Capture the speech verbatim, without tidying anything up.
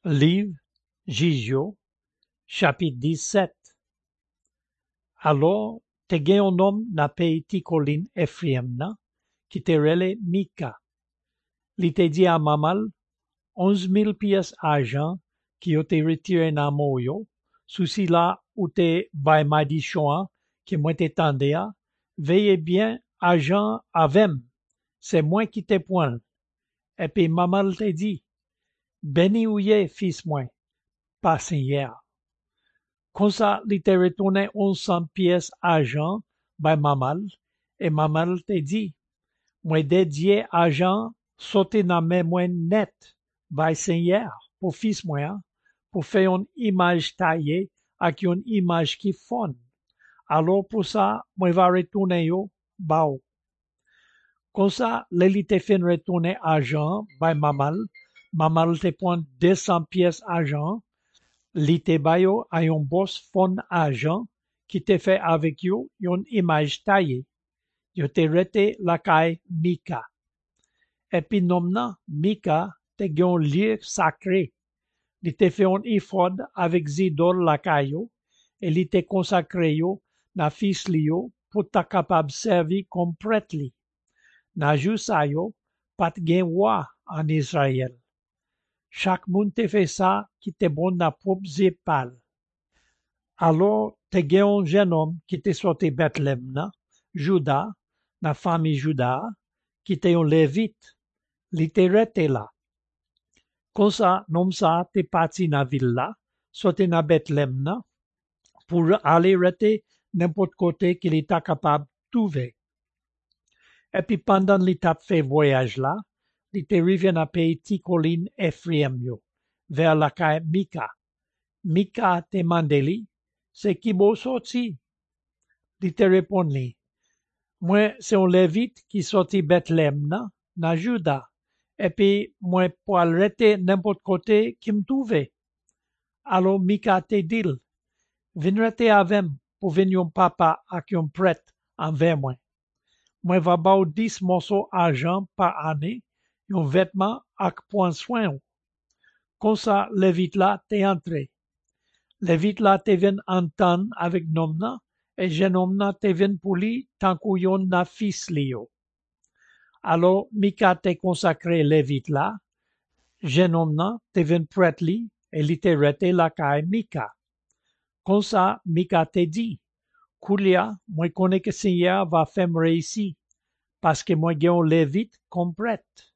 Livre Jizyo, chapitre dix-sept. Alors te gen un homme na pays ti colline Ephraim nan, qui te rele Mika. Li te di a mamal, onze mille pièces argent qui yo te retire nan mou yo, sou si la ou te bay maldition qui moi te tende a, veillez bien argent avem, c'est moi qui te point. Et puis mamal te dit, béni ou ye fils moi, pas seigneur. Comme ça, li te retourné onze cents pièces argent by mamal, et mamal te dit, moi dédié argent sauter dans mes mains net by seigneur pour fils moi, pour faire une image taillée avec une image qui fond. Alors pour ça, moi va retourner yo bao. Comme ça, li te fin retourner argent by mamal, mamal te prend deux cents pièces argent, li te bayo a yon boss fond argent qui te fait avec yo yon image taillée. Yo te rete la kay Mika. Et puis nom nan, Mika te gen lieu sacré. Li te fait un ifod avec zidol la kayo et li te consacré yo na fils li yo pour ta capable servi comme prêtre li. Na jou sa yo, pat gen roi en Israël. Chaque moun te fait ça qui te bon na propre zépal. Alors, te gen un jeune homme qui te sorti Bethléem nan, Juda, na famille Juda, qui te un lévite, li te rete là. Comme ça, nom sa te parti na ville là, sorti na Bethléem nan, pour aller rete n'importe côté qu'il était capable de trouver. Et puis pendant li tap fait voyage là, li te rive na pays ti colline Ephraim yo, vers la kay Mika. Mika te mande li, c'est qui bo sorti? Li te répond li, moi c'est un lévite qui sorti Bethléem nan, na Juda, et puis moi pour aller rete n'importe côté qui me trouve. Alors Mika te dil, vin rete avem pour venir papa ak yon prêtre envers moi. Moi va ba ou dix morceaux argent par année, yon vêtement ak point soin. Comme ça, Lévite là te entré. Lévite là te ven entendre avec nom nan, et jeune homme nan te ven pour li tant kou yon na fils li yo. Alors, Mika te consacré Lévite là, jeune homme nan te ven prêtre li, et li te rete la kay Mika. Comme ça, Mika te dit, Koulia, moi connais que Seigneur va faire me réussir, parce que moi gen un Lévite comme prêtre.